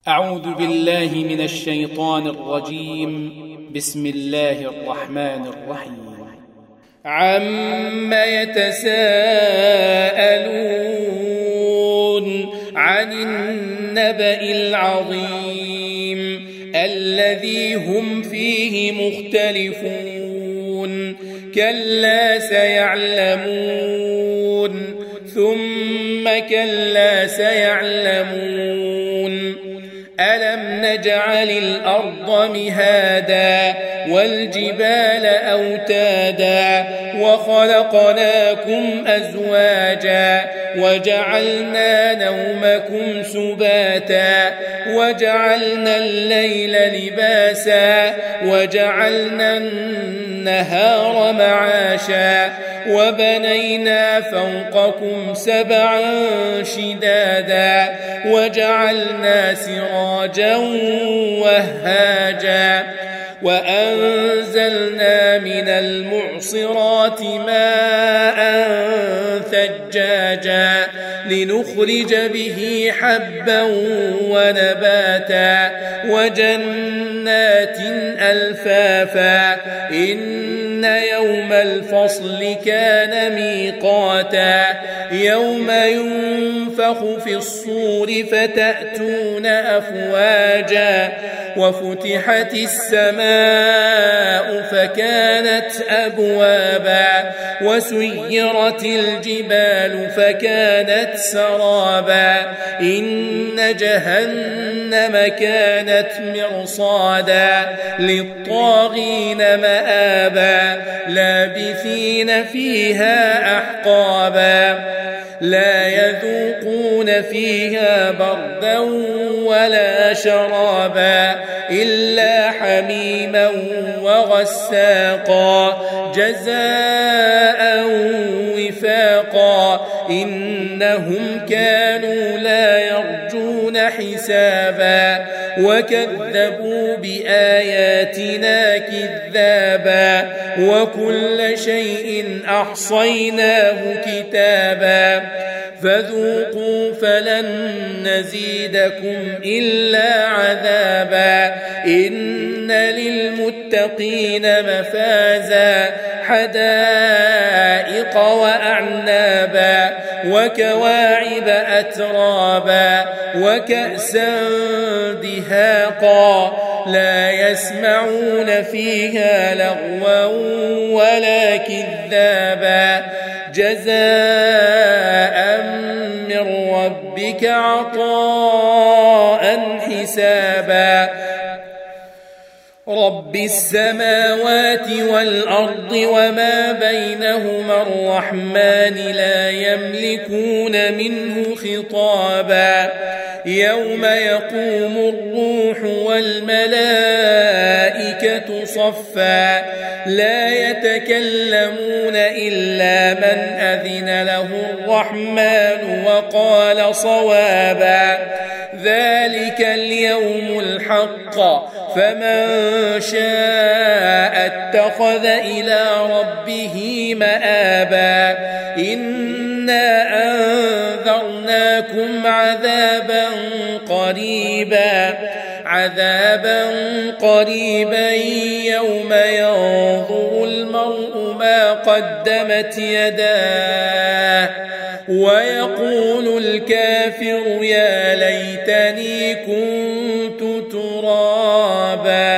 أعوذ بالله من الشيطان الرجيم. بسم الله الرحمن الرحيم. عما يتساءلون عن النبأ العظيم الذي هم فيه مختلفون كلا سيعلمون ثم كلا سيعلمون ألم نجعل الأرض مهادا والجبال أوتادا وخلقناكم أزواجا وجعلنا نومكم سباتا وجعلنا الليل لباسا وجعلنا النهار معاشا وبنينا فوقكم سبعا شدادا وجعلنا سراجا وهاجا وأنزلنا من المعصرات ماء ثجاجا لنخرج به حبا ونباتا وجنات ألفافا إن يوم الفصل كان ميقاتا يوم ينفخ في الصور فتأتون أفواجا وفتحت السماء فكانت أبوابا وسيرت الجبال فكانت سرابا إن جهنم كانت مرصادا للطاغين مآبا لابثين فيها أحقابا لا يذوقون فيها بردا ولا شرابا إلا حميما وغساقا جزاء وفاقا إنهم كانوا لا يرجون حسابا وكذبوا بآياتنا كذابا وكل شيء أحصيناه كتابا فذوقوا فلن نزيدكم إلا عذابا إن للمتقين مفازا حدائق وأعنابا وكواعب أترابا وكأسا دهاقا لا يسمعون فيها لغوا ولا كذابا جزاء من ربك عطاء حسابا رب السماوات والأرض وما بينهما الرحمن لا يملكون منه خطابا يوم يقوم الروح والملائكة صفا لا يتكلمون إلا من أذن له الرحمن وقال صوابا ذلك اليوم الحق فمن شاء اتخذ إلى ربه مآبا إنا أنذرناكم عذابا قريبا يوم ينظر المرء ما قدمت يداه ويقول الكافر يا ليتني كنت ترابا.